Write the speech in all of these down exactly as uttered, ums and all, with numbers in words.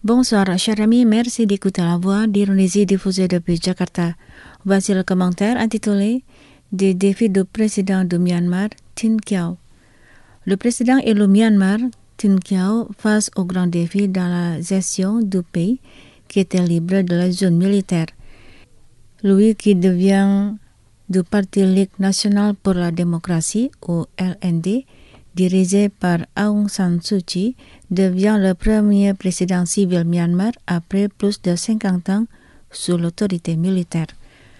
Bonsoir, chers amis, merci d'écouter la voix d'Indonésie diffusée depuis Jakarta. Voici le commentaire intitulé Des défis du président du Myanmar, Tin Kyaw. Le président et le Myanmar, Tin Kyaw, face aux grands défis dans la gestion du pays qui était libre de la zone militaire. Lui qui devient du Parti Ligue nationale pour la démocratie, ou L N D, dirigé par Aung San Suu Kyi, devient le premier président civil Myanmar après plus de cinquante ans sous l'autorité militaire.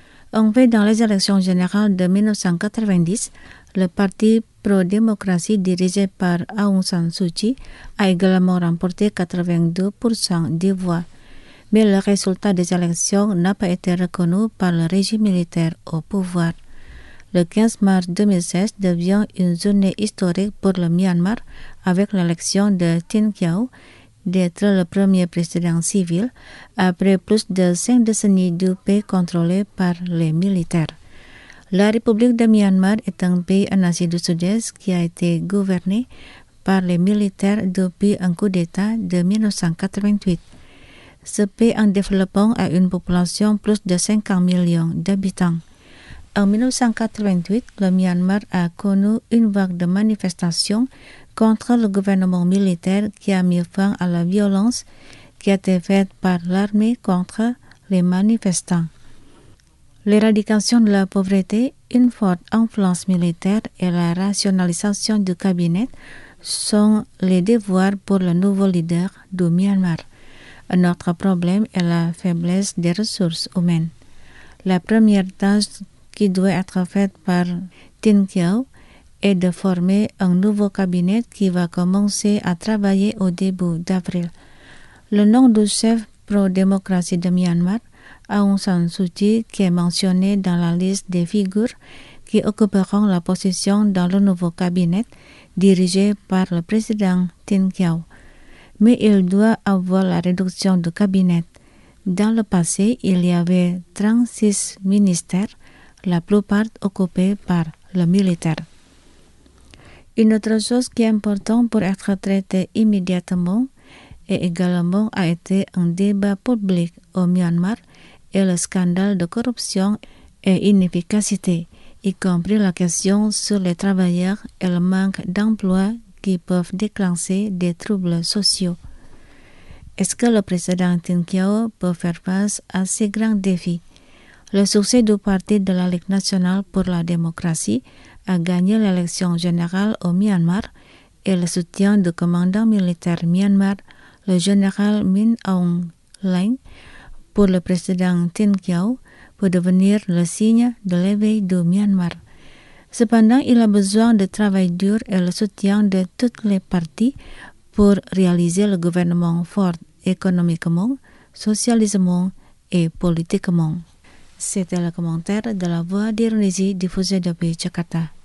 En fait, dans les élections générales de mille neuf cent quatre-vingt-dix, le parti pro-démocratie dirigé par Aung San Suu Kyi a également remporté quatre-vingt-deux pour cent des voix. Mais le résultat des élections n'a pas été reconnu par le régime militaire au pouvoir. Le quinze mars deux mille seize devient une journée historique pour le Myanmar avec l'élection de Tin Kyaw d'être le premier président civil après plus de cinq décennies du pays contrôlé par les militaires. La République de Myanmar est un pays en Asie du Sud-Est qui a été gouverné par les militaires depuis un coup d'État de mille neuf cent quatre-vingt-huit. Ce pays en développement a une population plus de cinquante millions d'habitants. En mille neuf cent quatre-vingt-huit, le Myanmar a connu une vague de manifestations contre le gouvernement militaire qui a mis fin à la violence qui a été faite par l'armée contre les manifestants. L'éradication de la pauvreté, une forte influence militaire et la rationalisation du cabinet sont les devoirs pour le nouveau leader du Myanmar. Un autre problème est la faiblesse des ressources humaines. La première tâche qui doit être faite par Tin Kyaw est de former un nouveau cabinet qui va commencer à travailler au début d'avril. Le nom du chef pro-démocratie de Myanmar, Aung San Suu Kyi, qui est mentionné dans la liste des figures qui occuperont la position dans le nouveau cabinet dirigé par le président Tin Kyaw. Mais il doit avoir la réduction du cabinet. Dans le passé, il y avait trente-six ministères, la plupart occupés par le militaire. Une autre chose qui est importante pour être traitée immédiatement et également a été un débat public au Myanmar est le scandale de corruption et inefficacité, y compris la question sur les travailleurs et le manque d'emploi qui peuvent déclencher des troubles sociaux. Est-ce que le président Tin Kyaw peut faire face à ces grands défis? Le succès du Parti de la Ligue nationale pour la démocratie a gagné l'élection générale au Myanmar et le soutien du commandant militaire Myanmar, le général Min Aung Hlaing, pour le président Tin Kyaw peut devenir le signe de l'éveil du Myanmar. Cependant, il a besoin de travail dur et le soutien de toutes les parties pour réaliser le gouvernement fort économiquement, socialement et politiquement. C'était le commentaire de la voix d'Indonésie diffusée depuis Jakarta.